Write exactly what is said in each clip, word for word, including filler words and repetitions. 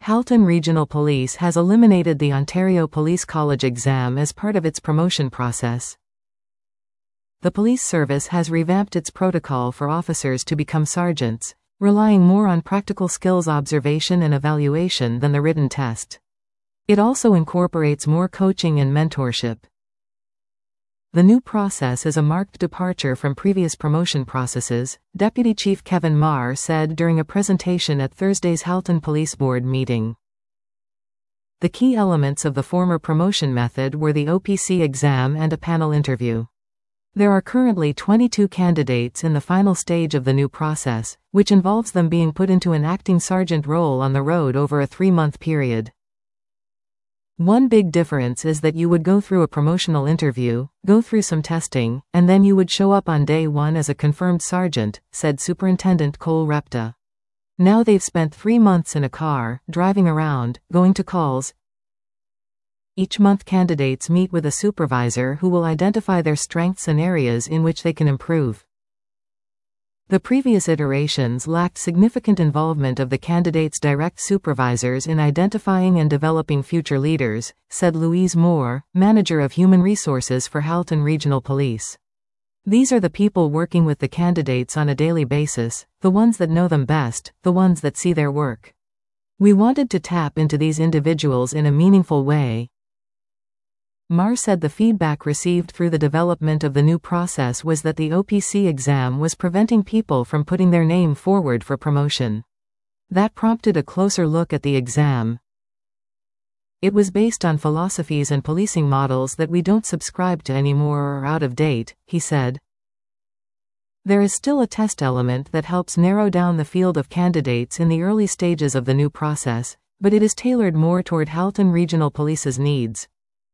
Halton Regional Police has eliminated the Ontario Police College exam as part of its promotion process. The police service has revamped its protocol for officers to become sergeants, relying more on practical skills observation and evaluation than the written test. It also incorporates more coaching and mentorship. The new process is a marked departure from previous promotion processes, Deputy Chief Kevin Marr said during a presentation at Thursday's Halton Police Board meeting. The key elements of the former promotion method were the O P C exam and a panel interview. There are currently twenty-two candidates in the final stage of the new process, which involves them being put into an acting sergeant role on the road over a three-month period. One big difference is that you would go through a promotional interview, go through some testing, and then you would show up on day one as a confirmed sergeant, said Superintendent Cole Repta. Now they've spent three months in a car, driving around, going to calls. Each month candidates meet with a supervisor who will identify their strengths and areas in which they can improve. The previous iterations lacked significant involvement of the candidates' direct supervisors in identifying and developing future leaders, said Louise Moore, Manager of Human Resources for Halton Regional Police. These are the people working with the candidates on a daily basis, the ones that know them best, the ones that see their work. We wanted to tap into these individuals in a meaningful way. Marr said the feedback received through the development of the new process was that the O P C exam was preventing people from putting their name forward for promotion. That prompted a closer look at the exam. It was based on philosophies and policing models that we don't subscribe to anymore or are out of date, he said. There is still a test element that helps narrow down the field of candidates in the early stages of the new process, but it is tailored more toward Halton Regional Police's needs.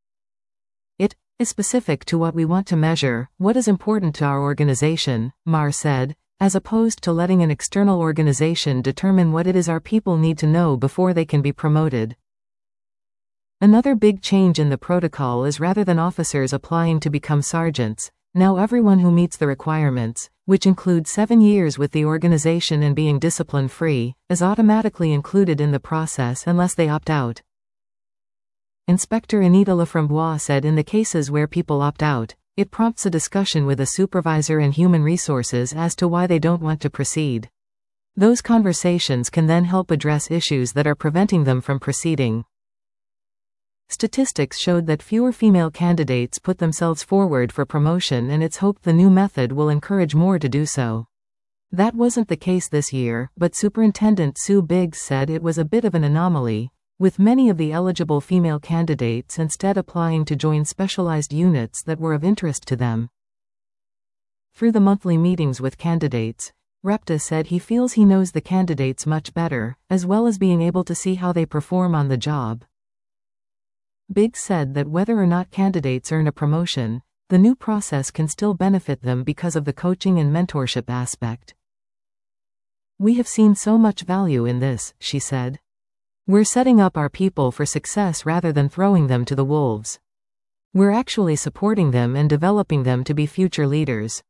It is specific to what we want to measure, what is important to our organization, Marr said, as opposed to letting an external organization determine what it is our people need to know before they can be promoted. Another big change in the protocol is rather than officers applying to become sergeants, now everyone who meets the requirements, which include seven years with the organization and being discipline-free, is automatically included in the process unless they opt out. Inspector Anita Laframboise said in the cases where people opt out, it prompts a discussion with a supervisor and human resources as to why they don't want to proceed. Those conversations can then help address issues that are preventing them from proceeding. Statistics showed that fewer female candidates put themselves forward for promotion, and it's hoped the new method will encourage more to do so. That wasn't the case this year, but Superintendent Sue Biggs said it was a bit of an anomaly, with many of the eligible female candidates instead applying to join specialized units that were of interest to them. Through the monthly meetings with candidates, Repta said he feels he knows the candidates much better, as well as being able to see how they perform on the job. Biggs said that whether or not candidates earn a promotion, the new process can still benefit them because of the coaching and mentorship aspect. We have seen so much value in this, she said. We're setting up our people for success rather than throwing them to the wolves. We're actually supporting them and developing them to be future leaders.